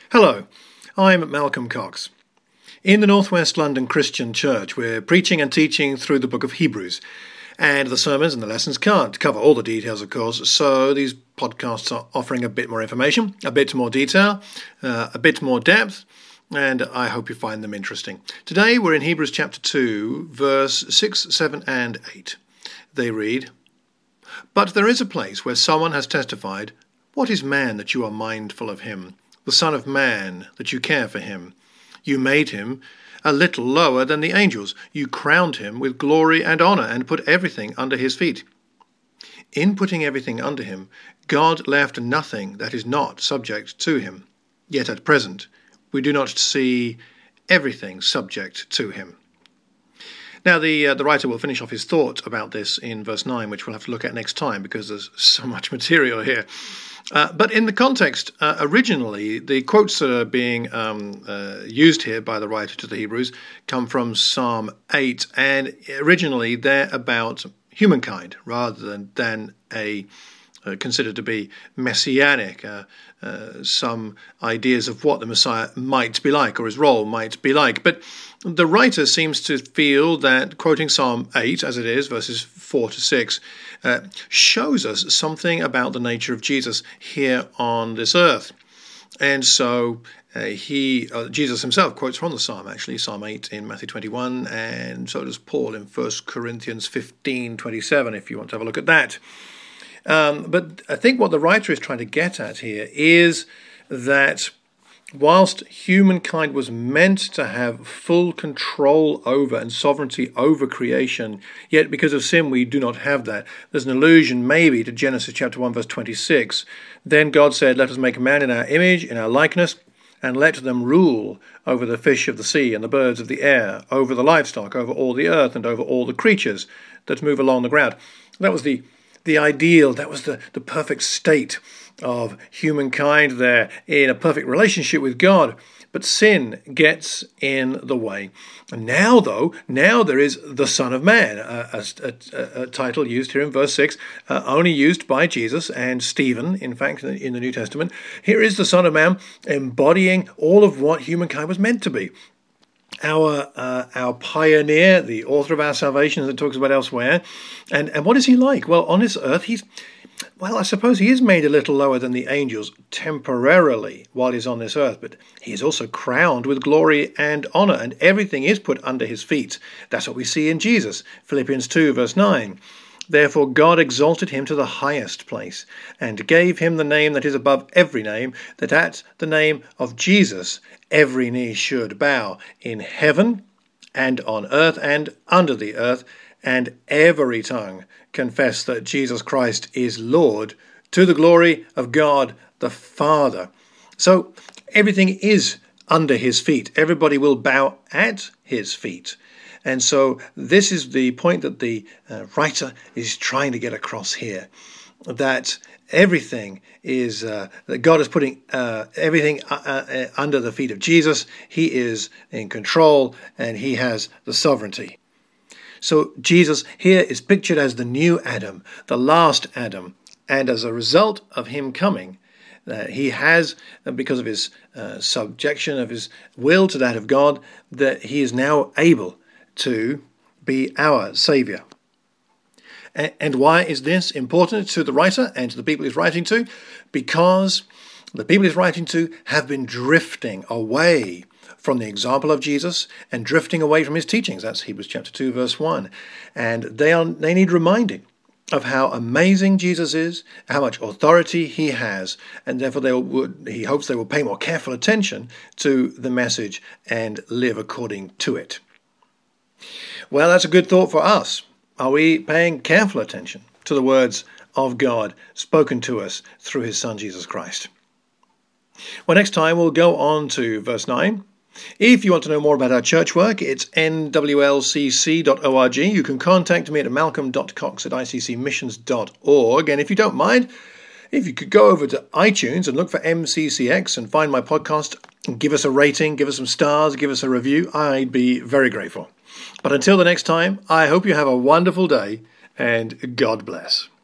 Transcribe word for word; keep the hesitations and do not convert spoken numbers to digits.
Hello, I'm Malcolm Cox. In the Northwest London Christian Church, we're preaching and teaching through the book of Hebrews. And the sermons and the lessons can't cover all the details, of course, so these podcasts are offering a bit more information, a bit more detail, uh, a bit more depth, and I hope you find them interesting. Today we're in Hebrews chapter two, verse six, seven and eight. They read, "But there is a place where someone has testified, 'What is man that you are mindful of him? The Son of Man, that you care for him. You made him a little lower than the angels. You crowned him with glory and honor and put everything under his feet.' In putting everything under him, God left nothing that is not subject to him. Yet at present, we do not see everything subject to him." Now, the uh, the writer will finish off his thought about this in verse nine, which we'll have to look at next time because there's so much material here. Uh, but in the context, uh, originally, the quotes that are being um, uh, used here by the writer to the Hebrews come from Psalm eight, and originally they're about humankind rather than, than a uh, considered to be messianic, uh, uh, some ideas of what the Messiah might be like or his role might be like. But the writer seems to feel that quoting Psalm eight, as it is, verses four to six, uh, shows us something about the nature of Jesus here on this earth. And so uh, he, uh, Jesus himself quotes from the Psalm, actually, Psalm eight in Matthew twenty-one, and so does Paul in First Corinthians fifteen twenty-seven, if you want to have a look at that. Um, but I think what the writer is trying to get at here is that whilst humankind was meant to have full control over and sovereignty over creation, yet because of sin we do not have that. There's an allusion maybe to Genesis chapter one verse twenty-six. Then God said, "Let us make man in our image, in our likeness, and let them rule over the fish of the sea and the birds of the air, over the livestock, over all the earth, and over all the creatures that move along the ground." That was the the ideal, that was the, the perfect state of humankind there in a perfect relationship with God. But sin gets in the way. And now, though, now there is the Son of Man, a, a, a, a title used here in verse six, uh, only used by Jesus and Stephen, in fact, in the New Testament. Here is the Son of Man embodying all of what humankind was meant to be. Our uh, our pioneer, the author of our salvation, as it talks about elsewhere. And, and what is he like? Well, on this earth, he's, well, I suppose he is made a little lower than the angels temporarily while he's on this earth, but he is also crowned with glory and honor, and everything is put under his feet. That's what we see in Jesus, Philippians two, verse nine. "Therefore God exalted him to the highest place, and gave him the name that is above every name, that at the name of Jesus every knee should bow, in heaven and on earth and under the earth, and every tongue confess that Jesus Christ is Lord, to the glory of God the Father." So everything is under his feet. Everybody will bow at his feet. And so this is the point that the uh, writer is trying to get across here, that everything is, uh, that God is putting uh, everything uh, uh, under the feet of Jesus. He is in control and he has the sovereignty. So Jesus here is pictured as the new Adam, the last Adam. And as a result of him coming, uh, he has, because of his uh, subjection of his will to that of God, that he is now able to be our Saviour. And why is this important to the writer and to the people he's writing to? Because the people he's writing to have been drifting away from the example of Jesus and drifting away from his teachings. That's Hebrews chapter two, verse one. And they are they need reminding of how amazing Jesus is, how much authority he has, and therefore they will, he hopes they will pay more careful attention to the message and live according to it. Well, that's a good thought for us. Are we paying careful attention to the words of God spoken to us through his Son, Jesus Christ? Well, next time we'll go on to verse nine. If you want to know more about our church work, it's n w l c c dot org. You can contact me at malcolm dot cox at i c c missions dot org. And if you don't mind, if you could go over to iTunes and look for M C C X and find my podcast, and give us a rating, give us some stars, give us a review, I'd be very grateful. But until the next time, I hope you have a wonderful day and God bless.